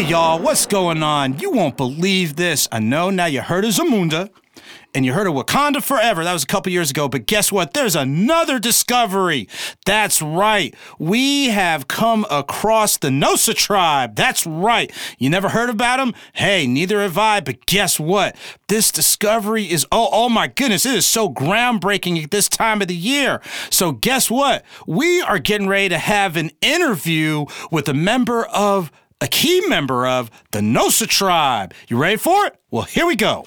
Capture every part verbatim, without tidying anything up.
y'all, what's going on? You won't believe this. I know now you heard of Zamunda and you heard of Wakanda Forever. That was a couple years ago, but guess what? There's another discovery. That's right. We have come across the Nosa tribe. That's right. You never heard about them? Hey, neither have I, but guess what? This discovery is, oh, oh my goodness, it is so groundbreaking at this time of the year. So guess what? We are getting ready to have an interview with a member of a key member of the Nosa tribe. You ready for it? Well, here we go.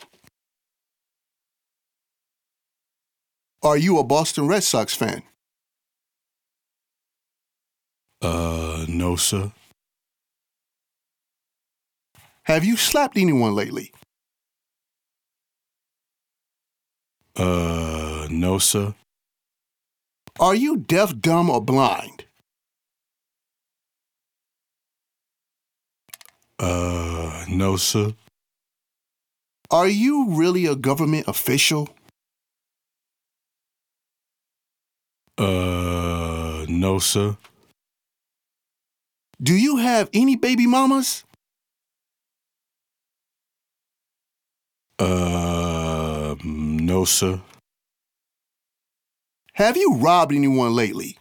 Are you a Boston Red Sox fan? Uh, no, sir. Have you slapped anyone lately? Uh, no, sir. Are you deaf, dumb, or blind? Uh, no, sir. Are you really a government official? Uh, no, sir. Do you have any baby mamas? Uh, no, sir. Have you robbed anyone lately?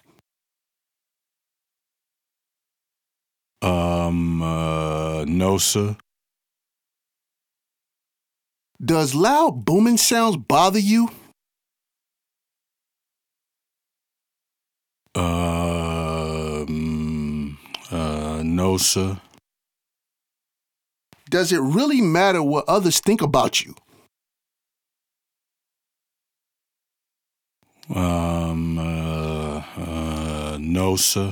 Um, uh, no, sir. Does loud booming sounds bother you? Um, uh, no, sir. Does it really matter what others think about you? Um, uh, uh, no, sir.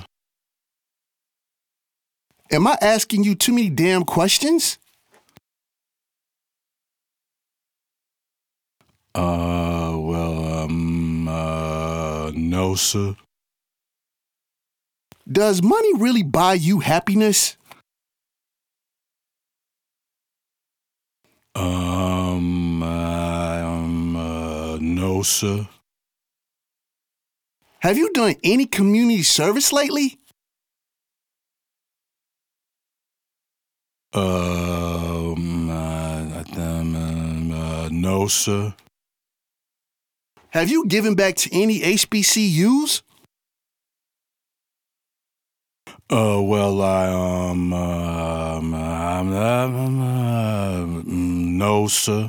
Am I asking you too many damn questions? Uh, well, um, uh, no, sir. Does money really buy you happiness? Um, uh, um, uh, no, sir. Have you done any community service lately? Um, uh, um, uh, no, sir. Have you given back to any H B C Us? Uh, well, I, um, um, um, um, uh, no, sir.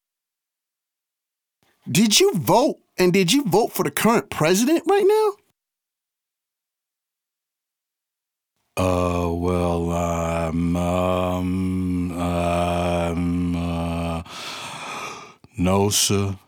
Did you vote, and did you vote for the current president right now? Uh, well, um, um, um, uh, no, sir.